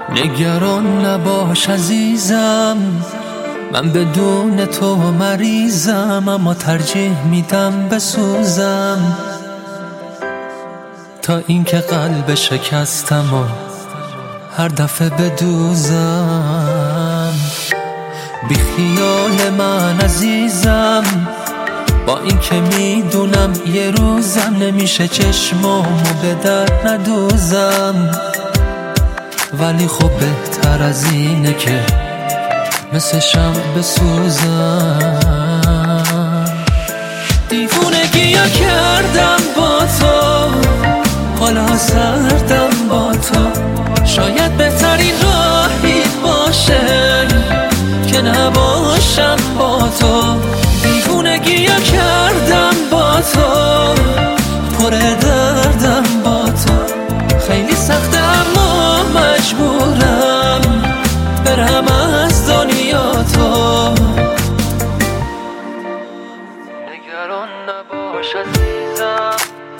نگران نباش عزیزم، من بدون تو مریضم، اما ترجیح میدم بسوزم تا اینکه قلب شکستم و هر دفعه بدوزم. بی خیال من عزیزم، با اینکه میدونم یه روزم نمیشه چشمامو به در ندوزم، ولی خب بهتر از اینه که مثل شمع بسوزم. دیوونگی‌ها کردم با تو، حالا سردم با تو، شاید بهترین راه این باشه که نباشم با تو. دیوونگی‌ها کردم با تو، پر دردم با تو، خیلی سخته اما مجبورم برم از دنیا تو. نگران نباش عزیزم،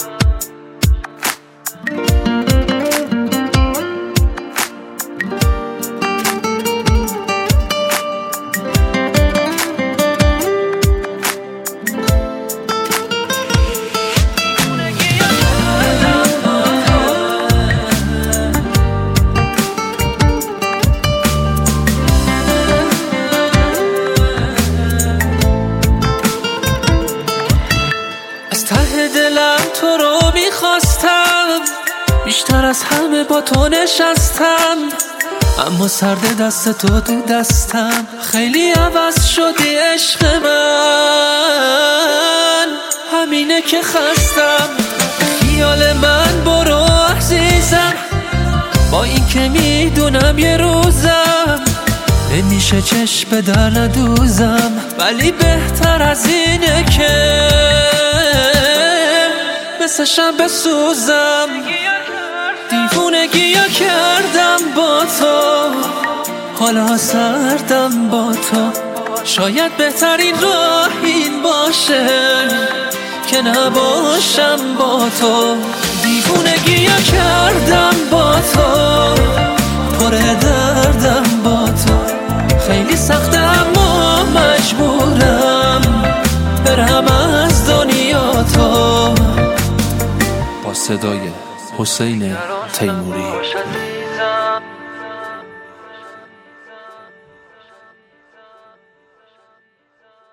ته دلم تو رو میخواستم، بیشتر از همه با تو نشستم، اما سرد دست تو تو دستم، خیلی عوض شدی عشق من، همینه که خستم. خیال من برو عزیزم، با این که میدونم یه روزم نمیشه چشم در ندوزم، ولی بهتر از اینه که مثل شم بسوزم. دیوونگی‌ها کردم با تو، حالا سردم با تو، شاید بهترین راه این باشه که نباشم با تو. دیوونگی‌ها کردم با تو، پر دردم با تو، خیلی سخته اما مجبورم برم از دنیا تو. با صدای حسین تیموری.